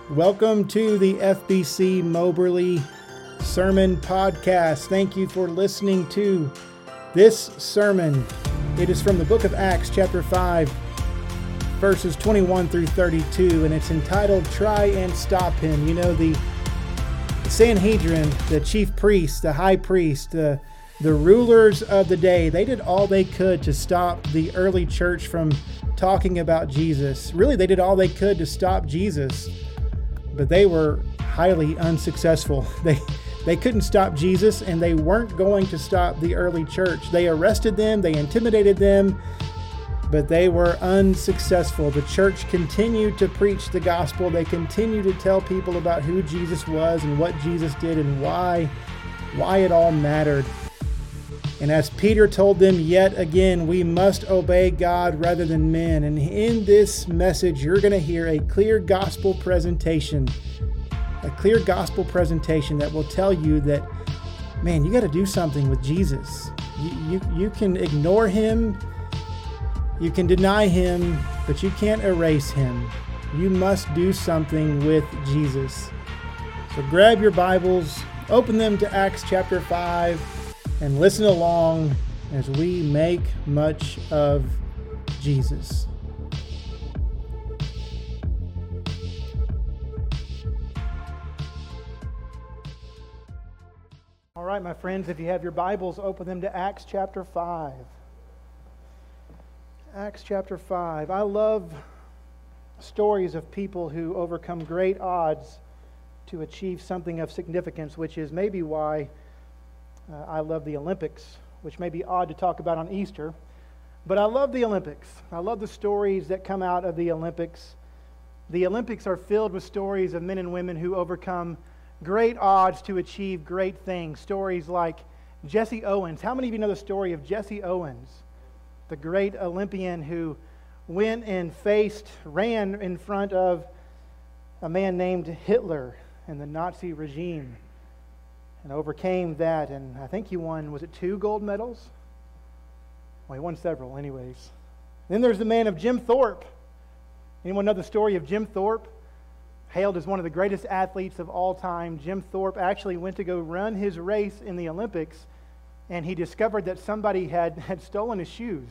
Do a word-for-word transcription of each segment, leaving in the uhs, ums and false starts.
Welcome to the F B C Moberly Sermon Podcast. Thank you for listening to this sermon. It is from the book of Acts, chapter five, verses twenty-one through thirty-two, and it's entitled, Try and Stop Him. You know, the Sanhedrin, the chief priest, the high priest, the, the rulers of the day, they did all they could to stop the early church from talking about Jesus. Really, they did all they could to stop Jesus. But they were highly unsuccessful. They they couldn't stop Jesus, and they weren't going to stop the early church. They arrested them, they intimidated them, but they were unsuccessful. The church continued to preach the gospel. They continued to tell people about who Jesus was and what Jesus did and why, why it all mattered. And as Peter told them yet again, we must obey God rather than men. And in this message, you're going to hear a clear gospel presentation, a clear gospel presentation that will tell you that, man, you got to do something with Jesus. You, you, you can ignore him, you can deny him, but you can't erase him. You must do something with Jesus. So grab your Bibles, open them to Acts chapter five, and listen along as we make much of Jesus. All right, my friends, if you have your Bibles, open them to Acts chapter five. Acts chapter five. I love stories of people who overcome great odds to achieve something of significance, which is maybe why Uh, I love the Olympics, which may be odd to talk about on Easter, but I love the Olympics. I love the stories that come out of the Olympics. The Olympics are filled with stories of men and women who overcome great odds to achieve great things. Stories like Jesse Owens. How many of you know the story of Jesse Owens, the great Olympian who went and faced, ran in front of a man named Hitler and the Nazi regime, and overcame that, and I think he won, was it two gold medals? Well, he won several anyways. Then there's the man of Jim Thorpe. Anyone know the story of Jim Thorpe? Hailed as one of the greatest athletes of all time. Jim Thorpe actually went to go run his race in the Olympics, and he discovered that somebody had, had stolen his shoes.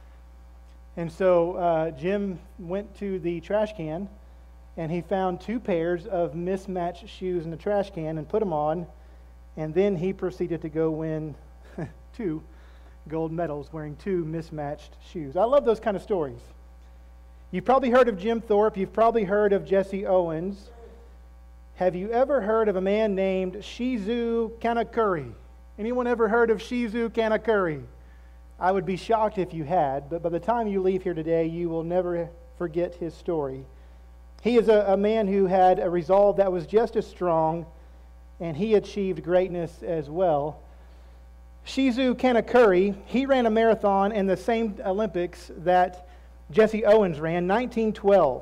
And so uh, Jim went to the trash can, and he found two pairs of mismatched shoes in the trash can and put them on. And then he proceeded to go win two gold medals wearing two mismatched shoes. I love those kind of stories. You've probably heard of Jim Thorpe. You've probably heard of Jesse Owens. Have you ever heard of a man named Shizu Kanakuri? Anyone ever heard of Shizu Kanakuri? I would be shocked if you had, but by the time you leave here today, you will never forget his story. He is a, a man who had a resolve that was just as strong, and he achieved greatness as well. Shizu Kanakuri, he ran a marathon in the same Olympics that Jesse Owens ran, nineteen twelve.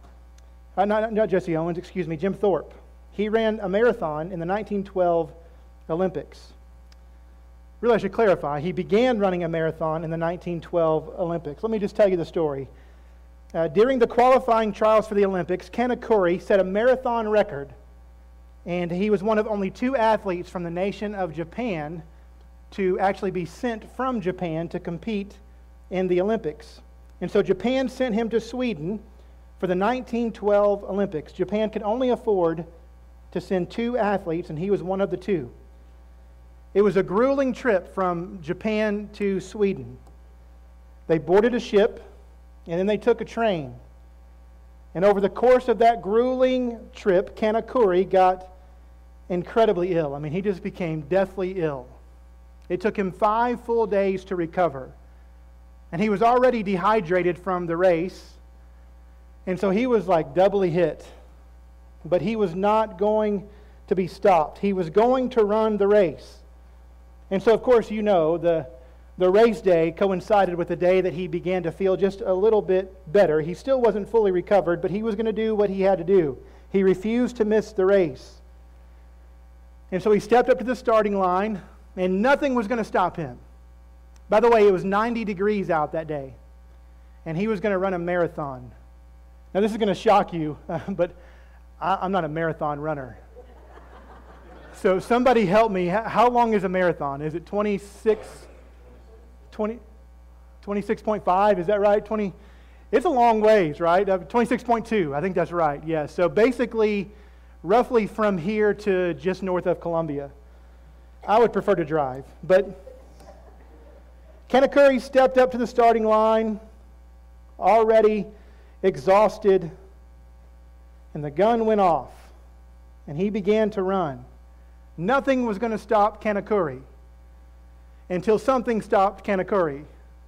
Uh, not, not Jesse Owens, excuse me, Jim Thorpe. He ran a marathon in the nineteen twelve Olympics. Really, I should clarify, he began running a marathon in the nineteen twelve Olympics. Let me just tell you the story. Uh, during the qualifying trials for the Olympics, Kanakuri set a marathon record, and he was one of only two athletes from the nation of Japan to actually be sent from Japan to compete in the Olympics. And so Japan sent him to Sweden for the nineteen twelve Olympics. Japan could only afford to send two athletes, and he was one of the two. It was a grueling trip from Japan to Sweden. They boarded a ship, and then they took a train. And over the course of that grueling trip, Kanakuri got incredibly ill. I mean, he just became deathly ill. It took him five full days to recover. And he was already dehydrated from the race. And so he was like doubly hit. But he was not going to be stopped. He was going to run the race. And so, of course, you know, the, the race day coincided with the day that he began to feel just a little bit better. He still wasn't fully recovered, but he was going to do what he had to do. He refused to miss the race. And so he stepped up to the starting line, and nothing was going to stop him. By the way, it was ninety degrees out that day, and he was going to run a marathon. Now, this is going to shock you, uh, but I, I'm not a marathon runner. So somebody help me. How long is a marathon? Is it twenty-six, twenty, twenty-six point five? Is that right? twenty. It's a long ways, right? Uh, twenty-six point two. I think that's right. Yeah. So basically, roughly from here to just north of Columbia. I would prefer to drive. But Kanikuri stepped up to the starting line, already exhausted, and the gun went off, and he began to run. Nothing was going to stop Kanikuri until something stopped Kanikuri.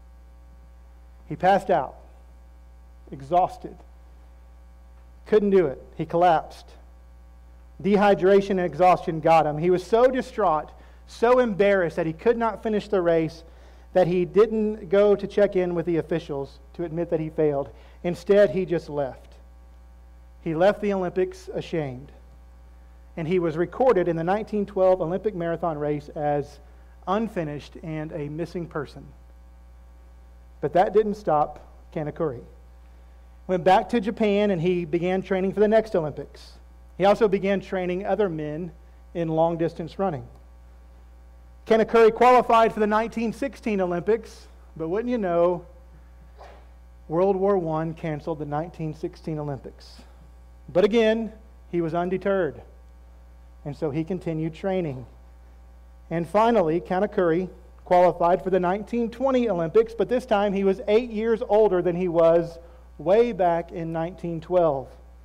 He passed out, exhausted. Couldn't do it. He collapsed. Dehydration and exhaustion got him. He was so distraught, so embarrassed that he could not finish the race that he didn't go to check in with the officials to admit that he failed. Instead, he just left. He left the Olympics ashamed. And he was recorded in the nineteen twelve Olympic marathon race as unfinished and a missing person. But that didn't stop Kanikuri. Went back to Japan and he began training for the next Olympics. He also began training other men in long-distance running. Kanikuri qualified for the nineteen sixteen Olympics, but wouldn't you know, World War One canceled the nineteen sixteen Olympics. But again, he was undeterred. And so he continued training. And finally, Kanikuri qualified for the nineteen twenty Olympics, but this time he was eight years older than he was way back in nineteen twelve.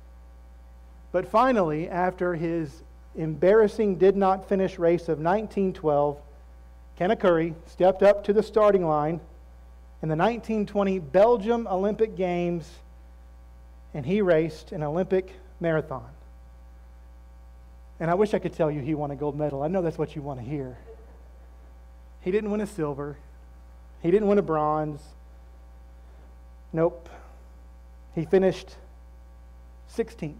But finally, after his embarrassing did-not-finish race of nineteen twelve, Kanikuri stepped up to the starting line in the nineteen twenty Belgium Olympic Games, and he raced an Olympic marathon. And I wish I could tell you he won a gold medal. I know that's what you want to hear. He didn't win a silver. He didn't win a bronze. Nope. He finished sixteenth.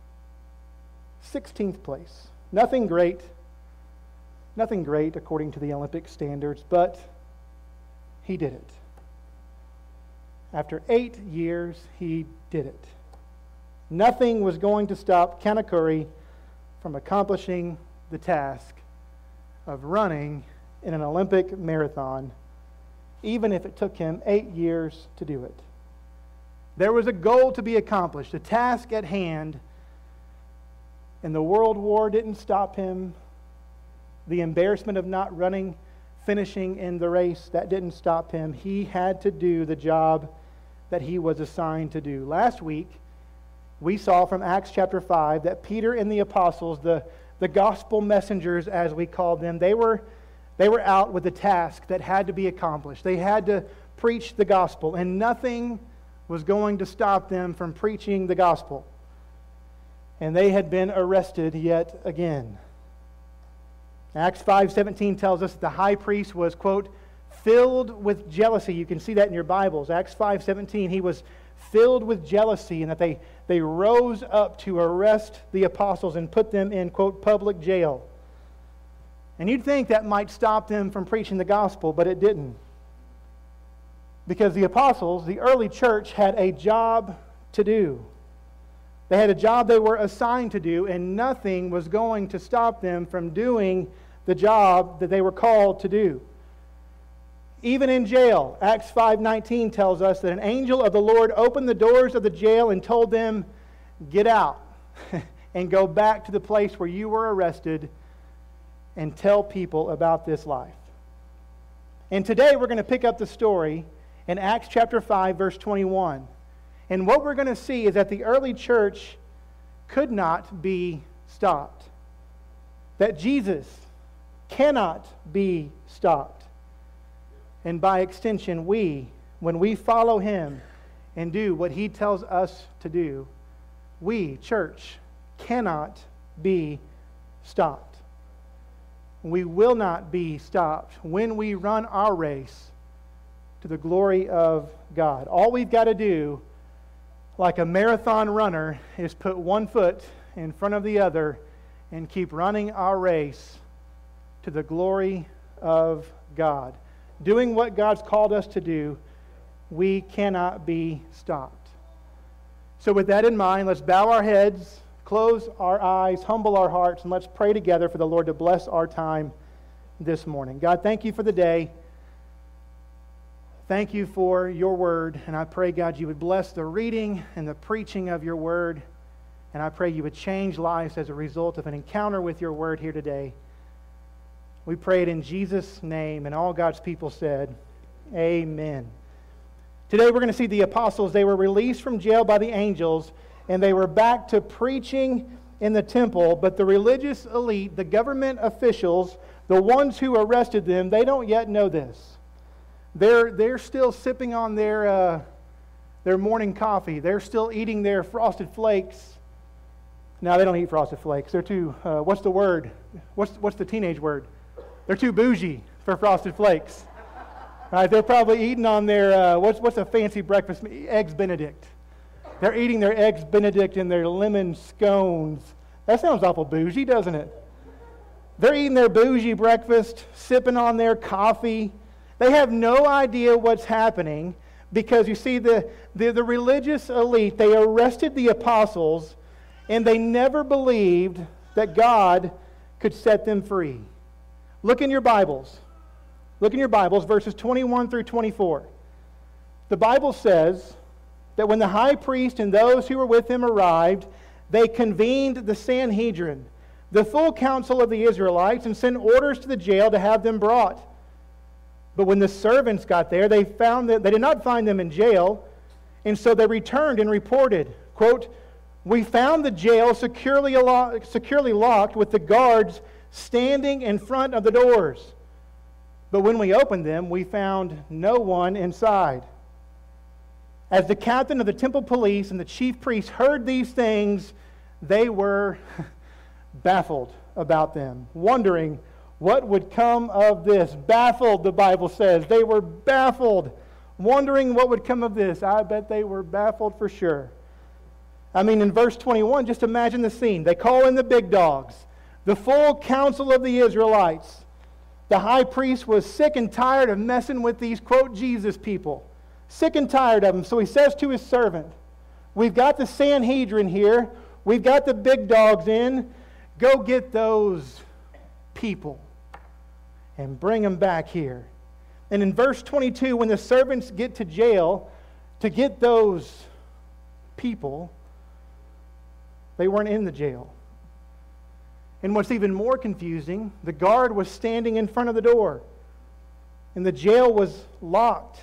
sixteenth place. Nothing great. Nothing great according to the Olympic standards, but he did it. After eight years, he did it. Nothing was going to stop Kanikuri from accomplishing the task of running in an Olympic marathon, even if it took him eight years to do it. There was a goal to be accomplished, a task at hand, and the World War didn't stop him. The embarrassment of not running, finishing in the race, that didn't stop him. He had to do the job that he was assigned to do. Last week, we saw from Acts chapter five that Peter and the apostles, the, the gospel messengers as we called them, they were, they were out with a task that had to be accomplished. They had to preach the gospel, and nothing was going to stop them from preaching the gospel. And they had been arrested yet again. Acts five seventeen tells us that the high priest was, quote, filled with jealousy. You can see that in your Bibles. Acts five seventeen, he was filled with jealousy, and that they, they rose up to arrest the apostles and put them in, quote, public jail. And you'd think that might stop them from preaching the gospel, but it didn't. Because the apostles, the early church, had a job to do. They had a job they were assigned to do, and nothing was going to stop them from doing the job that they were called to do. Even in jail, Acts five nineteen tells us that an angel of the Lord opened the doors of the jail and told them, get out and go back to the place where you were arrested and tell people about this life. And today we're going to pick up the story in Acts chapter five, verse twenty-one. And what we're going to see is that the early church could not be stopped. That Jesus cannot be stopped. And by extension, we, when we follow Him and do what He tells us to do, we, church, cannot be stopped. We will not be stopped when we run our race to the glory of God. All we've got to do, like a marathon runner, is put one foot in front of the other and keep running our race to the glory of God. Doing what God's called us to do, we cannot be stopped. So with that in mind, let's bow our heads, close close our eyes, humble our hearts, and let's pray together for the Lord to bless our time this morning. God, thank you for the day. Thank you for your word, and I pray, God, you would bless the reading and the preaching of your word, and I pray you would change lives as a result of an encounter with your word here today. We pray it in Jesus' name, and all God's people said, amen. Today we're going to see the apostles. They were released from jail by the angels, and they were back to preaching in the temple, but the religious elite, the government officials, the ones who arrested them, they don't yet know this. They're, they're still sipping on their, uh, their morning coffee. They're still eating their Frosted Flakes. No, they don't eat Frosted Flakes. They're too, uh, what's the word? What's, what's the teenage word? They're too bougie for Frosted Flakes. Right, they're probably eating on their, uh, what's, what's a fancy breakfast? Eggs Benedict. They're eating their Eggs Benedict and their lemon scones. That sounds awful bougie, doesn't it? They're eating their bougie breakfast, sipping on their coffee. They have no idea what's happening because, you see, the, the, the religious elite, they arrested the apostles and they never believed that God could set them free. Look in your Bibles. Look in your Bibles, verses twenty-one through twenty-four. The Bible says that when the high priest and those who were with him arrived, they convened the Sanhedrin, the full council of the Israelites, and sent orders to the jail to have them brought. But when the servants got there, they found that they did not find them in jail, and so they returned and reported, quote, "We found the jail securely, securely locked with the guards standing in front of the doors. But when we opened them, we found no one inside." As the captain of the temple police and the chief priests heard these things, they were baffled about them, wondering what would come of this. Baffled, the Bible says. They were baffled, wondering what would come of this. I bet they were baffled for sure. I mean, in verse twenty-one, just imagine the scene. They call in the big dogs, the full council of the Israelites. The high priest was sick and tired of messing with these, quote, Jesus people. Sick and tired of them. So he says to his servant, "We've got the Sanhedrin here. We've got the big dogs in. Go get those people and bring them back here." And in verse twenty-two, when the servants get to jail to get those people, they weren't in the jail. And what's even more confusing, the guard was standing in front of the door, and the jail was locked.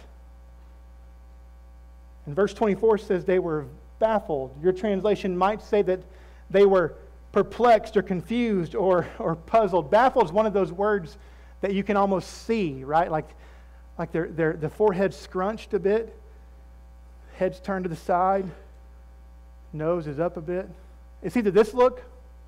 And verse twenty-four says they were baffled. Your translation might say that they were perplexed or confused or, or puzzled. Baffled is one of those words that you can almost see, right? Like, like their, their, the forehead scrunched a bit, head's turned to the side, nose is up a bit. It's either this look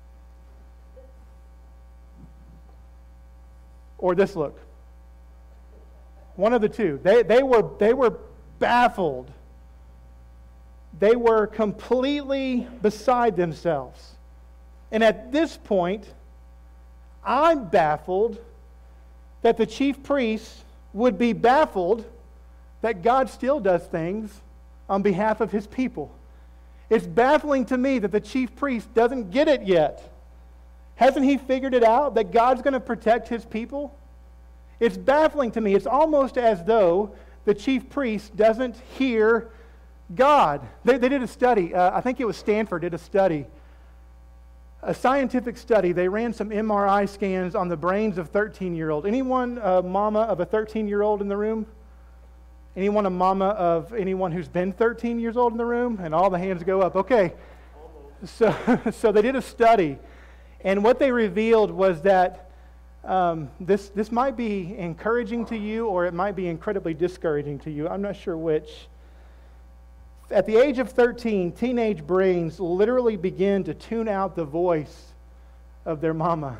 or this look. One of the two. They, they, were, they were baffled. They were completely beside themselves. And at this point, I'm baffled that the chief priests would be baffled that God still does things on behalf of his people. It's baffling to me that the chief priest doesn't get it yet. Hasn't he figured it out that God's going to protect his people? It's baffling to me. It's almost as though the chief priest doesn't hear God. They, they did a study. Uh, I think it was Stanford did a study. A scientific study. They ran some M R I scans on the brains of thirteen-year-olds. Anyone a mama of a thirteen-year-old in the room? Anyone a mama of anyone who's been thirteen years old in the room? And all the hands go up. Okay. So, so they did a study. And what they revealed was that um, this, this might be encouraging to you or it might be incredibly discouraging to you. I'm not sure which. At the age of thirteen, teenage brains literally begin to tune out the voice of their mama.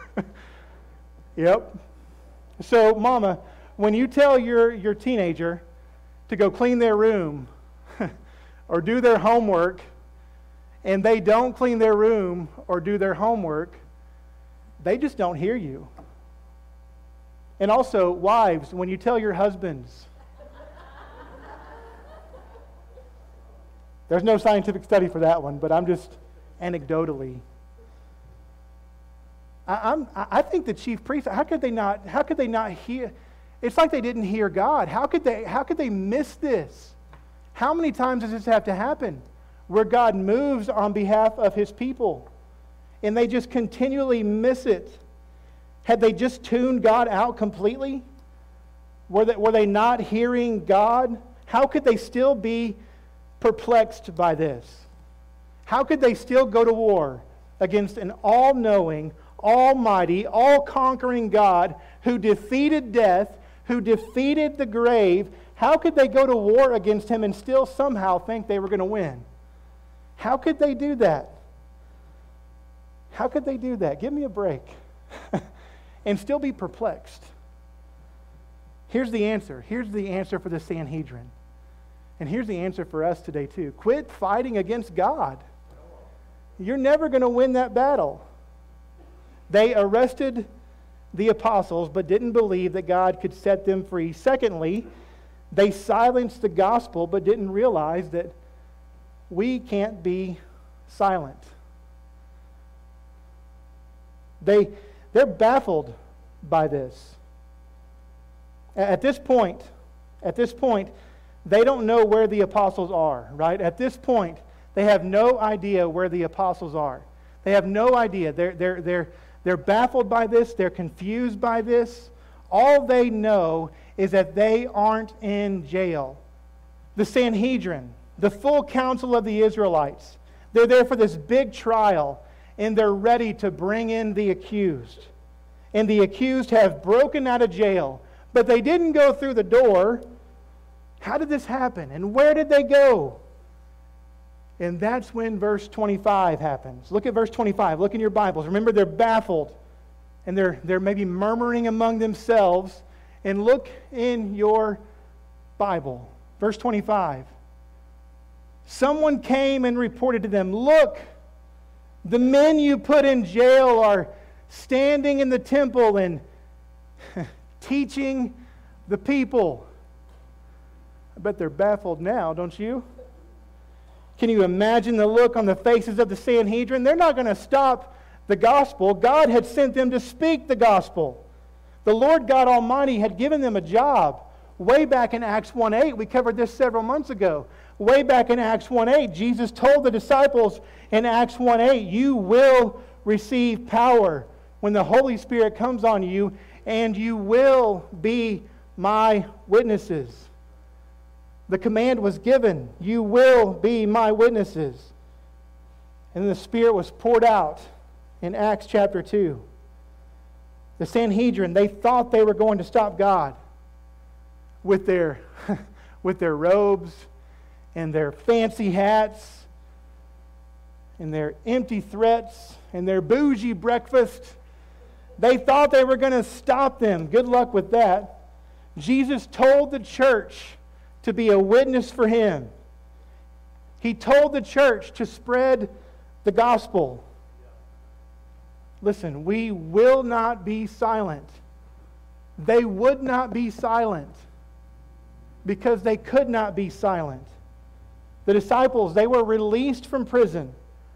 Yep. So, mama, when you tell your, your teenager to go clean their room or do their homework, and they don't clean their room or do their homework, they just don't hear you. And also, wives, when you tell your husbands, there's no scientific study for that one, but I'm just anecdotally. I, I'm, I think the chief priests, how could they not, how could they not hear? It's like they didn't hear God. How could they, how could they miss this? How many times does this have to happen where God moves on behalf of His people and they just continually miss it? Had they just tuned God out completely? Were they, were they not hearing God? How could they still be perplexed by this? How could they still go to war against an all-knowing, almighty, all-conquering God who defeated death, who defeated the grave? How could they go to war against Him and still somehow think they were going to win? How could they do that? How could they do that? Give me a break. And still be perplexed. Here's the answer. Here's the answer for the Sanhedrin. And here's the answer for us today too. Quit fighting against God. You're never going to win that battle. They arrested the apostles but didn't believe that God could set them free. Secondly, they silenced the gospel but didn't realize that we can't be silent. They, they're baffled by this. At this point, at this point, they don't know where the apostles are, right? At this point, they have no idea where the apostles are. They have no idea. They're, they're, they're, they're baffled by this. They're confused by this. All they know is that they aren't in jail. The Sanhedrin, the full council of the Israelites, they're there for this big trial, and they're ready to bring in the accused. And the accused have broken out of jail, but they didn't go through the door. How did this happen? And where did they go? And that's when verse twenty-five happens. Look at verse twenty-five. Look in your Bibles. Remember, they're baffled. And they're, they're maybe murmuring among themselves. And look in your Bible. Verse twenty-five. Someone came and reported to them, "Look, the men you put in jail are standing in the temple and teaching the people." I bet they're baffled now, don't you? Can you imagine the look on the faces of the Sanhedrin? They're not going to stop the gospel. God had sent them to speak the gospel. The Lord God Almighty had given them a job. Way back in Acts one eight, we covered this several months ago. Way back in Acts one eight, Jesus told the disciples in Acts one eight, "You will receive power when the Holy Spirit comes on you, and you will be my witnesses." The command was given, "You will be my witnesses." And the Spirit was poured out in Acts chapter two. The Sanhedrin, they thought they were going to stop God with their, with their robes and their fancy hats and their empty threats and their bougie breakfast. They thought they were going to stop them. Good luck with that. Jesus told the church to be a witness for Him. He told the church to spread the gospel. Listen, we will not be silent. They would not be silent because they could not be silent. The disciples, they were released from prison,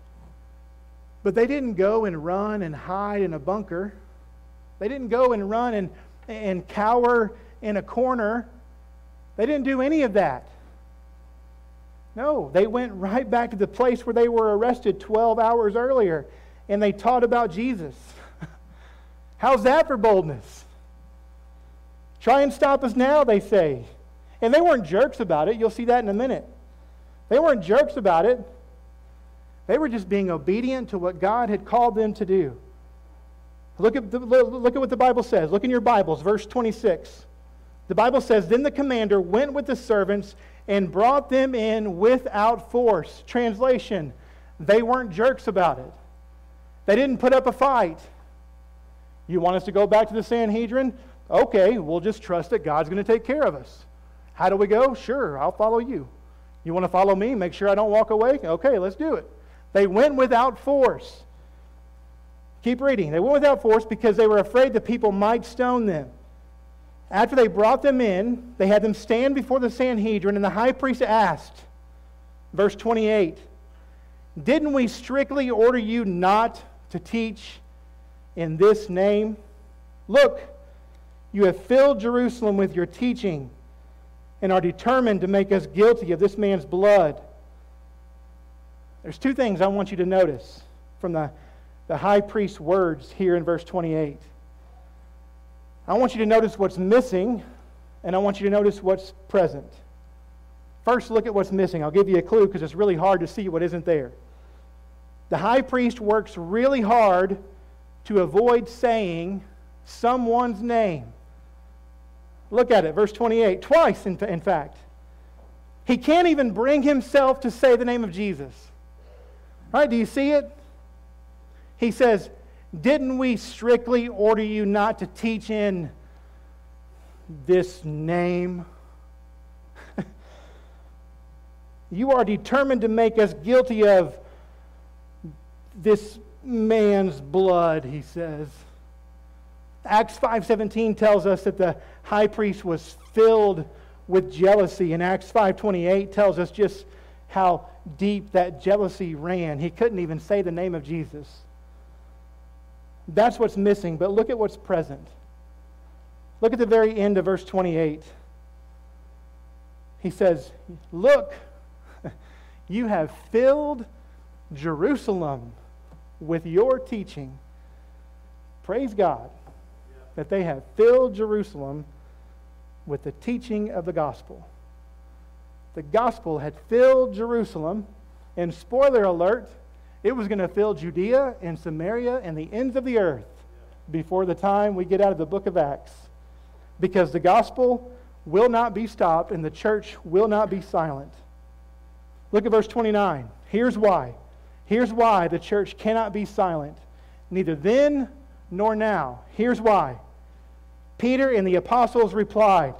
but they didn't go and run and hide in a bunker. They didn't go and run and, and cower in a corner. They didn't do any of that. No, they went right back to the place where they were arrested twelve hours earlier, and they taught about Jesus. How's that for boldness? Try and stop us now, they say. And they weren't jerks about it. You'll see that in a minute. They weren't jerks about it. They were just being obedient to what God had called them to do. Look at, the, look at what the Bible says. Look in your Bibles, verse twenty-six. The Bible says, "Then the commander went with the servants and brought them in without force." Translation, they weren't jerks about it. They didn't put up a fight. You want us to go back to the Sanhedrin? Okay, we'll just trust that God's going to take care of us. How do we go? Sure, I'll follow you. You want to follow me? Make sure I don't walk away? Okay, let's do it. They went without force. Keep reading. They went without force because they were afraid the people might stone them. After they brought them in, they had them stand before the Sanhedrin, and the high priest asked, verse twenty-eight, Didn't we strictly order you not to teach in this name? Look, you have filled Jerusalem with your teaching and are determined to make us guilty of this man's blood. There's two things I want you to notice from the, the high priest's words here in verse twenty-eight. I want you to notice what's missing, and I want you to notice what's present. First, look at what's missing. I'll give you a clue because it's really hard to see what isn't there. The high priest works really hard to avoid saying someone's name. Look at it, verse twenty-eight. Twice, in, in fact. He can't even bring himself to say the name of Jesus. All right, do you see it? He says, didn't we strictly order you not to teach in this name? You are determined to make us guilty of this man's blood, he says. Acts five seventeen tells us that the high priest was filled with jealousy, and Acts five twenty-eight tells us just how deep that jealousy ran. He couldn't even say the name of Jesus. That's what's missing, but look at what's present. Look at the very end of verse twenty-eight. He says, look, you have filled Jerusalem with your teaching. Praise God that they have filled Jerusalem with the teaching of the gospel. The gospel had filled Jerusalem, and spoiler alert, it was going to fill Judea and Samaria and the ends of the earth before the time we get out of the book of Acts. Because the gospel will not be stopped and the church will not be silent. Look at verse twenty-nine. Here's why. Here's why the church cannot be silent. Neither then nor now. Here's why. Peter and the apostles replied,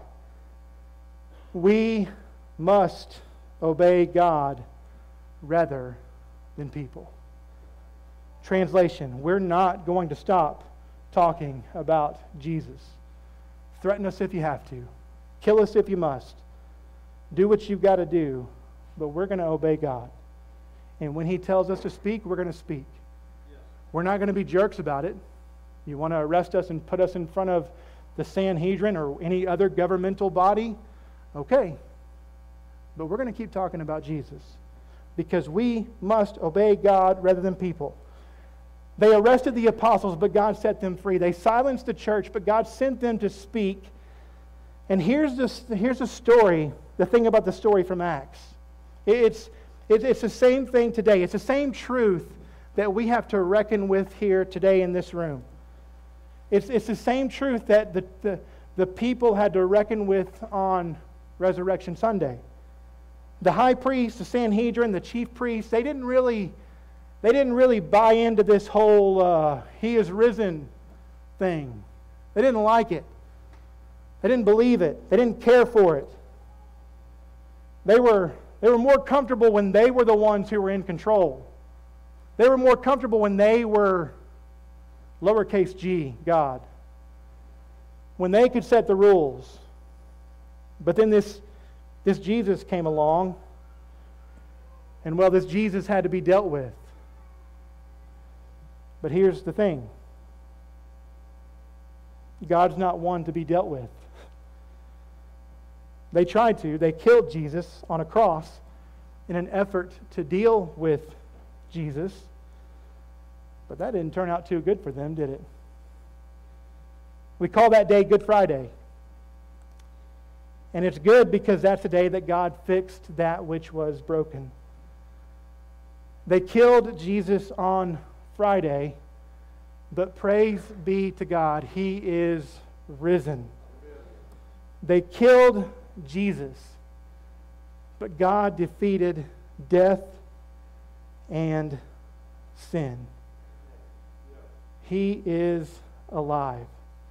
we must obey God rather than people. Translation, we're not going to stop talking about Jesus. Threaten us if you have to. Kill us if you must. Do what you've got to do, but we're going to obey God. And when He tells us to speak, we're going to speak. Yes. We're not going to be jerks about it. You want to arrest us and put us in front of the Sanhedrin or any other governmental body? Okay. But we're going to keep talking about Jesus because we must obey God rather than people. They arrested the apostles, but God set them free. They silenced the church, but God sent them to speak. And here's this, here's the story, the thing about the story from Acts. It's, it's, it's the same thing today. It's the same truth that we have to reckon with here today in this room. It's, it's the same truth that the, the, the people had to reckon with on Resurrection Sunday. The high priest, the Sanhedrin, the chief priests, they didn't really, they didn't really buy into this whole uh, He is risen thing. They didn't like it. They didn't believe it. They didn't care for it. They were, they were more comfortable when they were the ones who were in control. They were more comfortable when they were lowercase g, God. When they could set the rules. But then this, this Jesus came along, and well, this Jesus had to be dealt with. But here's the thing. God's not one to be dealt with. They tried to. They killed Jesus on a cross in an effort to deal with Jesus. But that didn't turn out too good for them, did it? We call that day Good Friday. And it's good because that's the day that God fixed that which was broken. They killed Jesus on Friday, but praise be to God, He is risen. They killed Jesus, but God defeated death and sin. He is alive.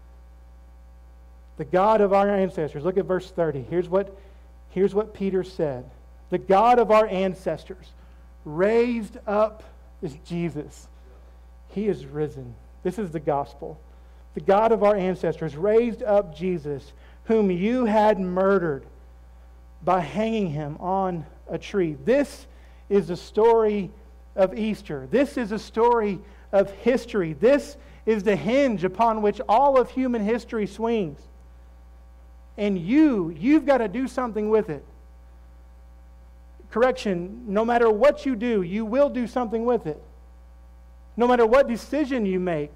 The God of our ancestors. Look at verse thirty. Here's what, here's what Peter said. The God of our ancestors raised up is Jesus. He is risen. This is the gospel. The God of our ancestors raised up Jesus, whom you had murdered by hanging Him on a tree. This is the story of Easter. This is a story of history. This is the hinge upon which all of human history swings. And you, you've got to do something with it. Correction, no matter what you do, you will do something with it. No matter what decision you make,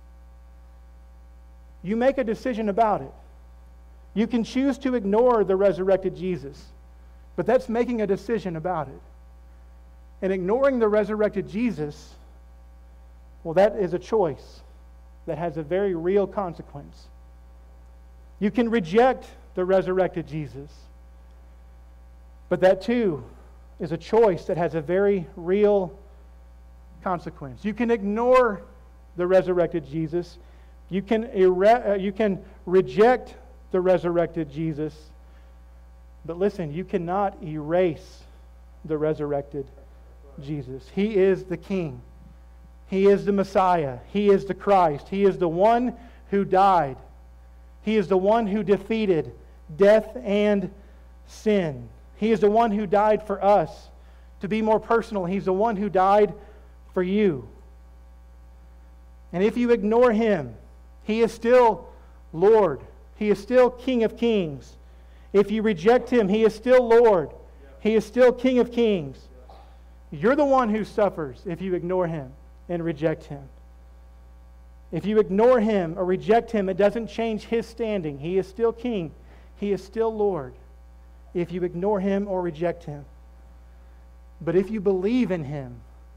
you make a decision about it. You can choose to ignore the resurrected Jesus, but that's making a decision about it. And ignoring the resurrected Jesus, well, that is a choice that has a very real consequence. You can reject the resurrected Jesus, but that too is a choice that has a very real consequence. You can ignore the resurrected Jesus. You can, ere- you can reject the resurrected Jesus. But listen, you cannot erase the resurrected Jesus. He is the King. He is the Messiah. He is the Christ. He is the one who died. He is the one who defeated death and sin. He is the one who died for us. To be more personal, He's the one who died for you. And if you ignore Him, He is still Lord. He is still King of Kings. If you reject Him, He is still Lord. He is still King of Kings. You're the one who suffers if you ignore Him and reject Him. If you ignore Him or reject Him, it doesn't change His standing. He is still King. He is still Lord if you ignore Him or reject Him. But if you believe in Him,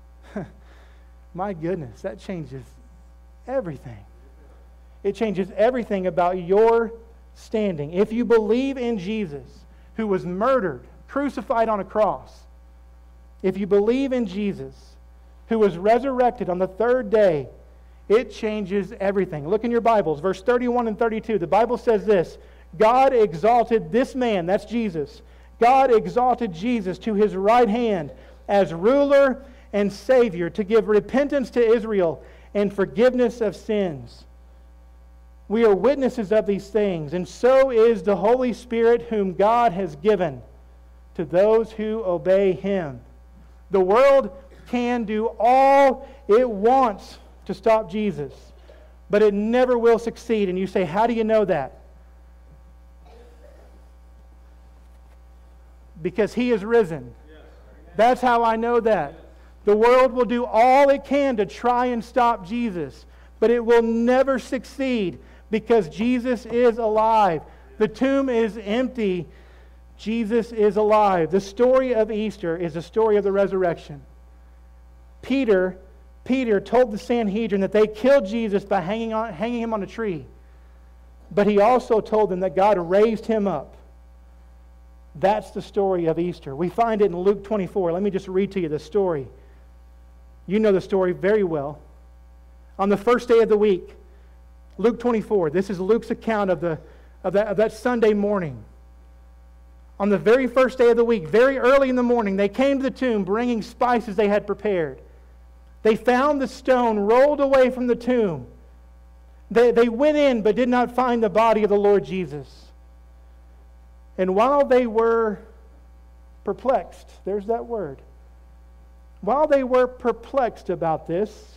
my goodness, that changes everything. It changes everything about your standing. If you believe in Jesus, who was murdered, crucified on a cross, if you believe in Jesus, who was resurrected on the third day, it changes everything. Look in your Bibles, verse thirty-one and thirty-two. The Bible says this: God exalted this man, that's Jesus. God exalted Jesus to His right hand as ruler and Savior to give repentance to Israel and forgiveness of sins. We are witnesses of these things, and so is the Holy Spirit whom God has given to those who obey Him. The world can do all it wants to stop Jesus, but it never will succeed. And you say, how do you know that? Because He is risen. That's how I know that. The world will do all it can to try and stop Jesus, but it will never succeed because Jesus is alive. The tomb is empty. Jesus is alive. The story of Easter is the story of the resurrection. Peter, Peter told the Sanhedrin that they killed Jesus by hanging, on, hanging Him on a tree. But he also told them that God raised Him up. That's the story of Easter. We find it in Luke twenty-four. Let me just read to you the story. You know the story very well. On the first day of the week, Luke twenty-four, this is Luke's account of, the, of, that, of that Sunday morning. On the very first day of the week, very early in the morning, they came to the tomb bringing spices they had prepared. They found the stone rolled away from the tomb. They, they went in but did not find the body of the Lord Jesus. And while they were perplexed, there's that word. While they were perplexed about this,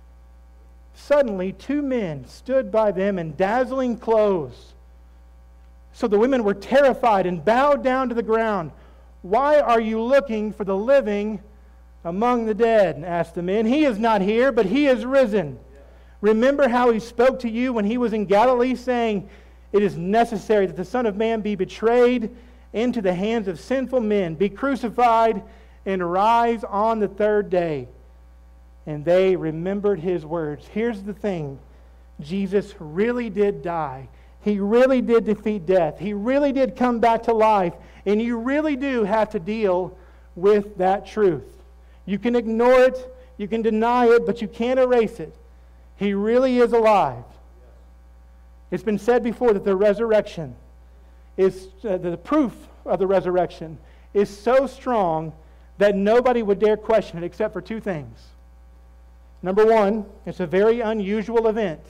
suddenly two men stood by them in dazzling clothes. So the women were terrified and bowed down to the ground. "Why are you looking for the living among the dead?" asked the men. "He is not here, but He is risen. Remember how He spoke to you when He was in Galilee, saying, 'It is necessary that the Son of Man be betrayed into the hands of sinful men, be crucified, and rise on the third day.'" And they remembered His words. Here's the thing. Jesus really did die. He really did defeat death. He really did come back to life. And you really do have to deal with that truth. You can ignore it, you can deny it, but you can't erase it. He really is alive. It's been said before that the resurrection is, uh, the proof of the resurrection is so strong that nobody would dare question it except for two things. Number one, it's a very unusual event.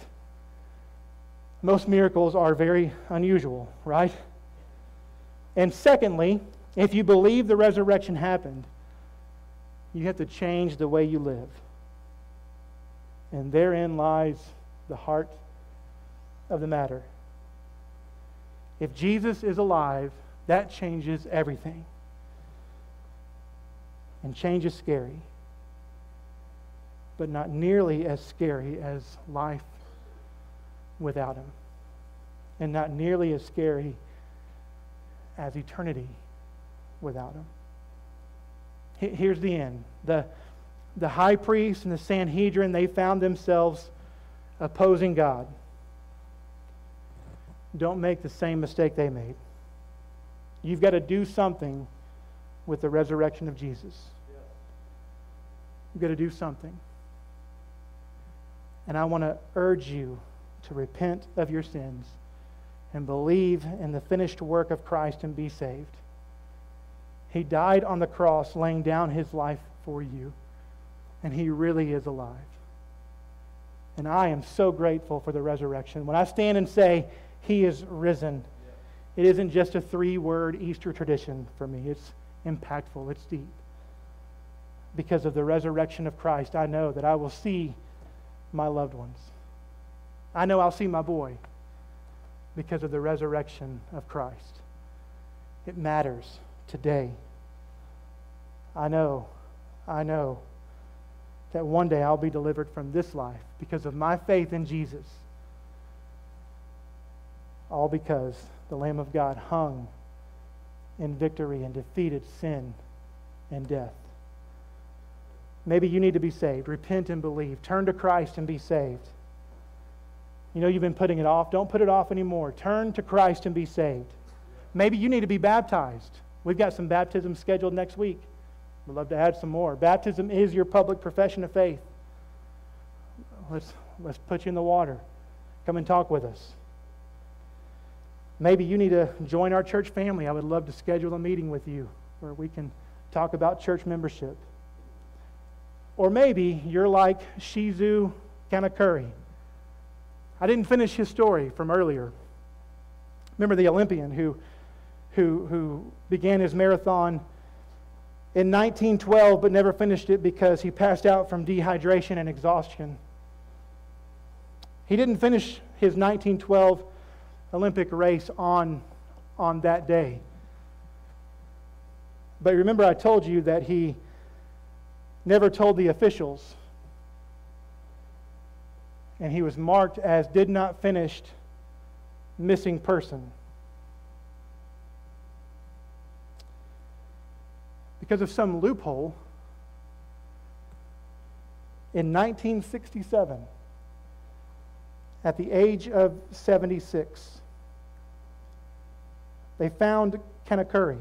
Most miracles are very unusual, right? And secondly, if you believe the resurrection happened, You have to change the way you live. And therein lies the heart of the matter. If Jesus is alive, that changes everything. And change is scary, but not nearly as scary as life without Him. And not nearly as scary as eternity without Him. Here's the end. The, the high priest and the Sanhedrin, they found themselves opposing God. Don't make the same mistake they made. You've got to do something with the resurrection of Jesus. You've got to do something. And I want to urge you to repent of your sins and believe in the finished work of Christ and be saved. He died on the cross, laying down His life for you. And He really is alive. And I am so grateful for the resurrection. When I stand and say, He is risen, it isn't just a three-word Easter tradition for me. It's impactful. It's deep. Because of the resurrection of Christ, I know that I will see my loved ones. I know I'll see my boy because of the resurrection of Christ. It matters today. I know, I know that one day I'll be delivered from this life because of my faith in Jesus. All because the Lamb of God hung in victory and defeated sin and death. Maybe you need to be saved. Repent and believe. Turn to Christ and be saved. You know you've been putting it off. Don't put it off anymore. Turn to Christ and be saved. Maybe you need to be baptized. We've got some baptisms scheduled next week. We'd love to add some more. Baptism is your public profession of faith. Let's, let's put you in the water. Come and talk with us. Maybe you need to join our church family. I would love to schedule a meeting with you where we can talk about church membership. Or maybe you're like Shizu Kanakuri. I didn't finish his story from earlier. Remember the Olympian who, who, who began his marathon in nineteen twelve but never finished it because he passed out from dehydration and exhaustion. He didn't finish his nineteen twelve Olympic race on, on that day. But remember I told you that he never told the officials. And he was marked as did not finish missing person. Because of some loophole, in nineteen sixty-seven, at the age of seventy-six, they found Kanakuri.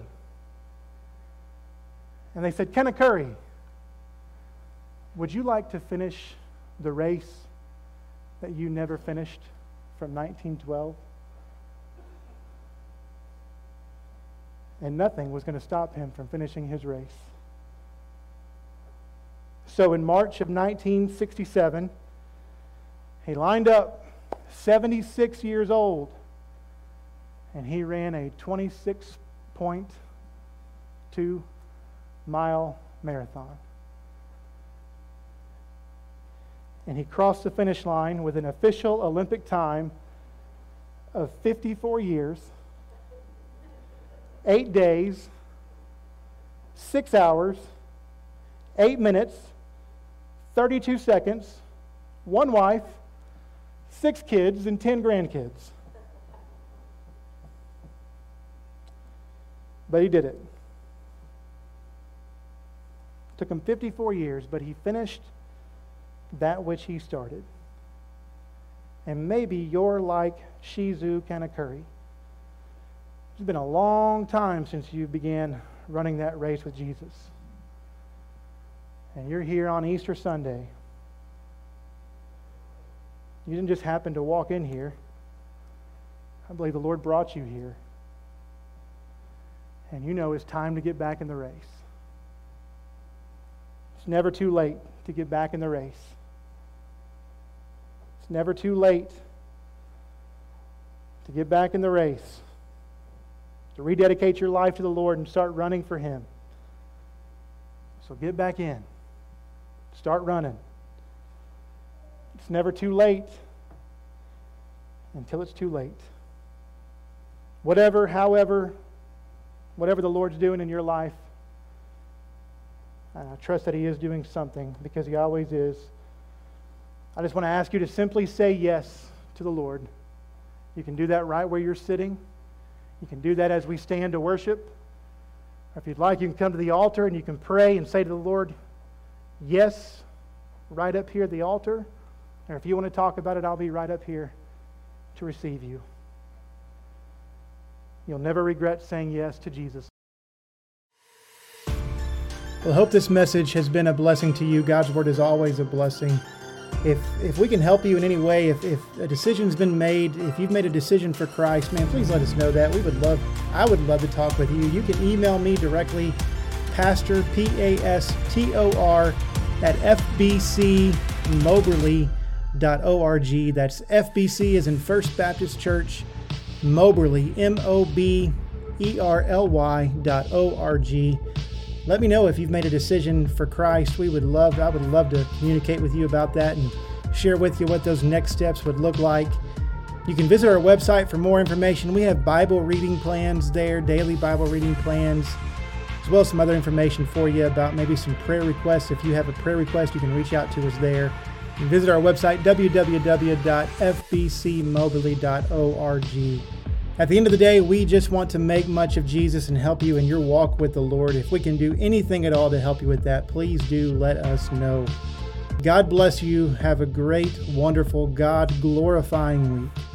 And they said, Kanakuri, would you like to finish the race that you never finished from nineteen twelve? And nothing was going to stop him from finishing his race. So in March of nineteen sixty-seven, he lined up, seventy-six years old, and he ran a twenty-six point two mile marathon. And he crossed the finish line with an official Olympic time of fifty-four years, eight days, six hours, eight minutes, thirty-two seconds, one wife, six kids, and ten grandkids. But he did it. Took him fifty-four years, but he finished that which he started. And maybe you're like Shizu Kanakuri. It's been a long time since you began running that race with Jesus. And you're here on Easter Sunday. You didn't just happen to walk in here. I believe the Lord brought you here. And you know it's time to get back in the race. It's never too late to get back in the race. It's never too late to get back in the race, to rededicate your life to the Lord and start running for Him. So get back in. Start running. It's never too late until it's too late. Whatever, however, whatever the Lord's doing in your life, I trust that He is doing something, because He always is. I just want to ask you to simply say yes to the Lord. You can do that right where you're sitting. You can do that as we stand to worship. Or if you'd like, you can come to the altar and you can pray and say to the Lord, yes, right up here at the altar. Or if you want to talk about it, I'll be right up here to receive you. You'll never regret saying yes to Jesus. Well, I hope this message has been a blessing to you. God's Word is always a blessing. If if we can help you in any way, if, if a decision's been made, if you've made a decision for Christ, man, please let us know that. We would love, I would love to talk with you. You can email me directly, Pastor, P A S T O R, at f b c moberly dot org. That's F B C as in First Baptist Church, Moberly, M O B E R L Y dot O R G. Let me know if you've made a decision for Christ. We would love, I would love to communicate with you about that and share with you what those next steps would look like. You can visit our website for more information. We have Bible reading plans there, daily Bible reading plans, as well as some other information for you about maybe some prayer requests. If you have a prayer request, you can reach out to us there. You can visit our website, w w w dot f b c moberly dot org. At the end of the day, we just want to make much of Jesus and help you in your walk with the Lord. If we can do anything at all to help you with that, please do let us know. God bless you. Have a great, wonderful, God-glorifying week.